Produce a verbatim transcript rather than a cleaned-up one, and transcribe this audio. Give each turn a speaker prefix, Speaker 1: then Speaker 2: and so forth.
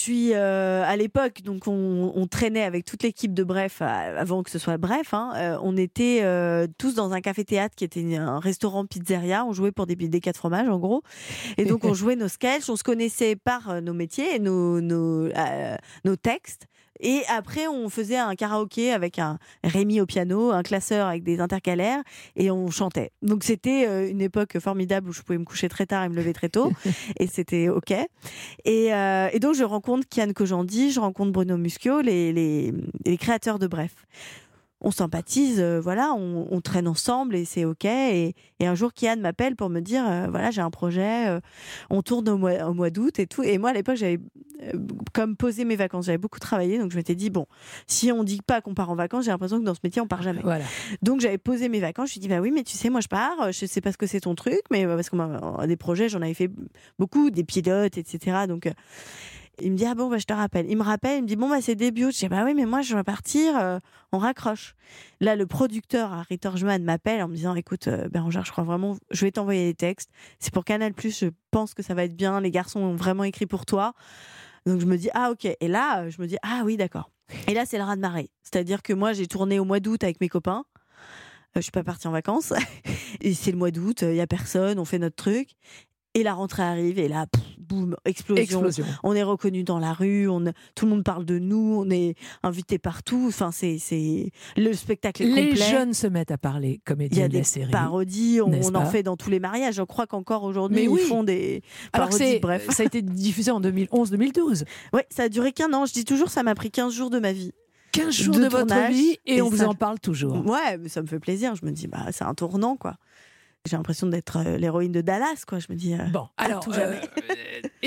Speaker 1: suis euh, à l'époque, donc on, on traînait avec toute l'équipe de Bref, euh, avant que ce soit Bref, hein, euh, on était euh, tous dans un café-théâtre qui était un restaurant pizzeria, on jouait pour des, des quatre fromages en gros, et donc on jouait nos sketchs, on se connaissait par euh, nos métiers et nos, nos, euh, nos textes. Et après, on faisait un karaoké avec un Rémi au piano, un classeur avec des intercalaires, et on chantait. Donc c'était euh, une époque formidable où je pouvais me coucher très tard et me lever très tôt, et c'était OK. Et, euh, et donc je rencontre Kian Kojandi, je rencontre Bruno Muschio, les, les, les créateurs de Bref. On sympathise, euh, voilà, on, on traîne ensemble et c'est OK. Et, et un jour, Kian m'appelle pour me dire, euh, voilà, j'ai un projet, euh, on tourne au mois, au mois d'août et tout. Et moi, à l'époque, j'avais euh, comme posé mes vacances, j'avais beaucoup travaillé, donc je m'étais dit, bon, si on dit pas qu'on part en vacances, j'ai l'impression que dans ce métier, on part jamais.
Speaker 2: Voilà.
Speaker 1: Donc j'avais posé mes vacances, je me suis dit, bah oui, mais tu sais, moi je pars, je sais pas ce que c'est ton truc, mais parce que moi, des projets, j'en avais fait beaucoup, des pilotes, et cetera. Donc... Euh, il me dit, ah bon, bah, je te rappelle. Il me rappelle, il me dit, bon, bah, c'est début. Je dis, bah oui, mais moi, je vais partir, euh, on raccroche. Là, le producteur, Harry Torgman, m'appelle en me disant, écoute, euh, Bérangère, je crois vraiment, je vais t'envoyer des textes. C'est pour Canal+, je pense que ça va être bien. Les garçons ont vraiment écrit pour toi. Donc, je me dis, ah, ok. Et là, je me dis, ah oui, d'accord. Et là, c'est le raz-de-marée. C'est-à-dire que moi, j'ai tourné au mois d'août avec mes copains. Euh, je suis pas partie en vacances. Et c'est le mois d'août, il y a personne, on fait notre truc. Et la rentrée arrive, et là, pff, boum, explosion.
Speaker 2: Explosion.
Speaker 1: On est reconnus dans la rue, on, tout le monde parle de nous, on est invités partout. Enfin, c'est, c'est... Le spectacle est
Speaker 2: Les
Speaker 1: complet.
Speaker 2: jeunes se mettent à parler
Speaker 1: Il y
Speaker 2: comédiens
Speaker 1: a
Speaker 2: de la
Speaker 1: des
Speaker 2: série.
Speaker 1: parodies, on,
Speaker 2: n'est-ce
Speaker 1: on en
Speaker 2: pas
Speaker 1: fait dans tous les mariages. Je crois qu'encore aujourd'hui,
Speaker 2: Mais
Speaker 1: ils
Speaker 2: oui.
Speaker 1: font des
Speaker 2: Alors que
Speaker 1: parodies.
Speaker 2: c'est,
Speaker 1: Bref.
Speaker 2: ça a été diffusé en deux mille onze deux mille douze.
Speaker 1: Ouais, ça a duré qu'un an. Je dis toujours, ça m'a pris quinze jours de ma vie.
Speaker 2: quinze jours
Speaker 1: de
Speaker 2: de, votre
Speaker 1: tournage,
Speaker 2: vie et,
Speaker 1: et
Speaker 2: on vous
Speaker 1: ça-
Speaker 2: en parle toujours.
Speaker 1: Ouais, mais ça me fait plaisir. Je me dis, bah, c'est un tournant, quoi. J'ai l'impression d'être euh, l'héroïne de Dallas, quoi. Je me dis, euh,
Speaker 2: Bon,
Speaker 1: à
Speaker 2: alors,
Speaker 1: tout jamais.
Speaker 2: euh,